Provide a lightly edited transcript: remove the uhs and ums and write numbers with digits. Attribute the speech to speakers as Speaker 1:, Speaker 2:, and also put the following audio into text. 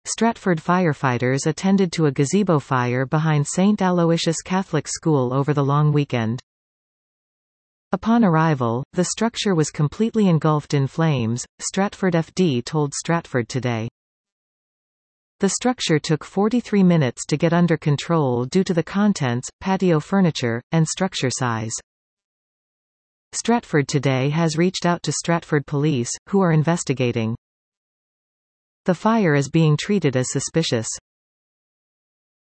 Speaker 1: Stratford firefighters attended to a gazebo fire behind St. Aloysius Catholic School over the long weekend. Upon arrival, the structure was completely engulfed in flames, Stratford FD told Stratford Today. The structure took 43 minutes to get under control due to the contents, patio furniture, and structure size. Stratford Today has reached out to Stratford Police, who are investigating. The fire is being treated as suspicious.